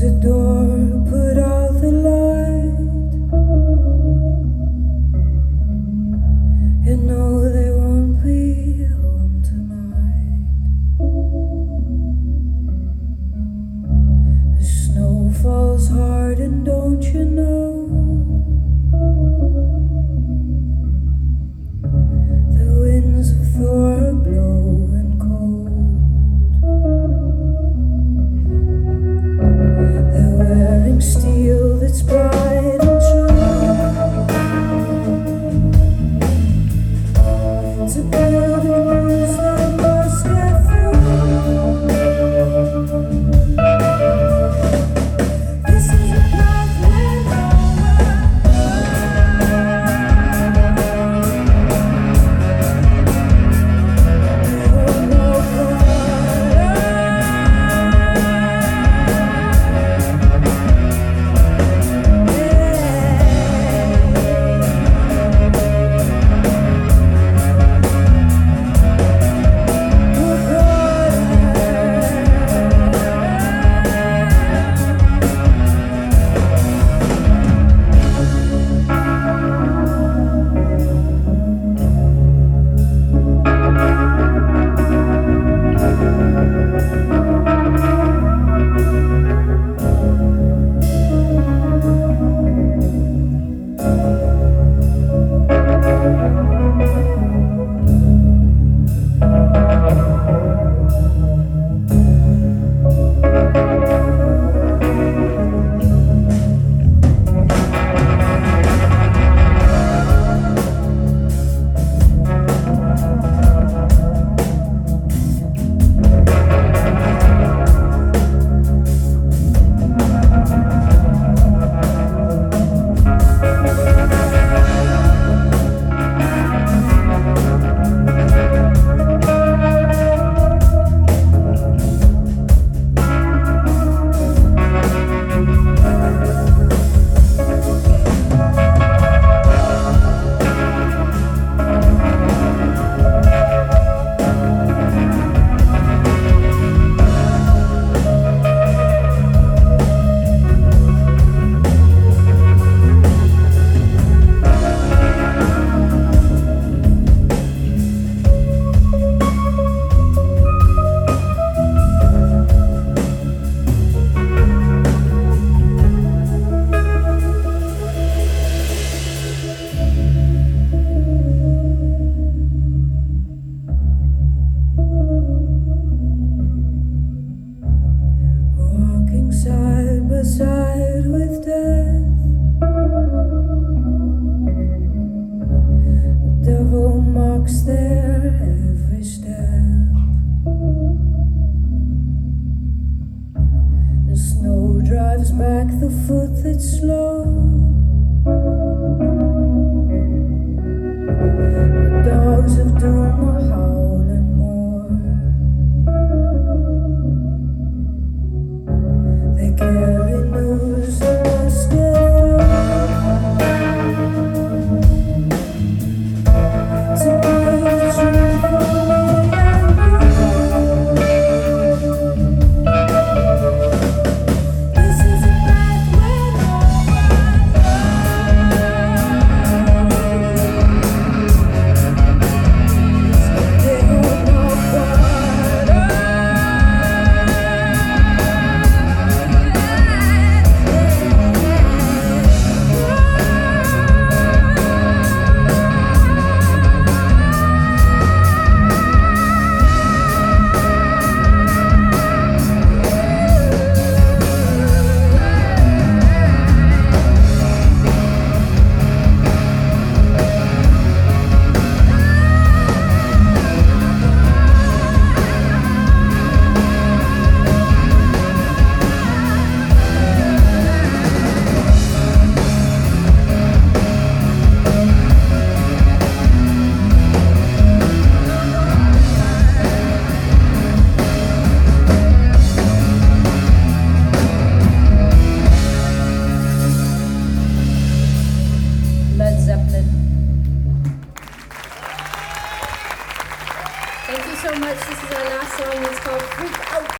the door, put out the light. You know they won't be home tonight. The snow falls hard, and don't you know the winds of Thor are blowing cold. They're wearing steel that's bright and true to build walls that must get through. This is a path we're side by side with death. The devil marks their every step. The snow drives back the foot that's slow. The dogs of doom are howling more. They carry news that must get through to build a dream for me and you. This is a path where no one they don't know what. Thank you so much. This is our last song. It's called Freak Out.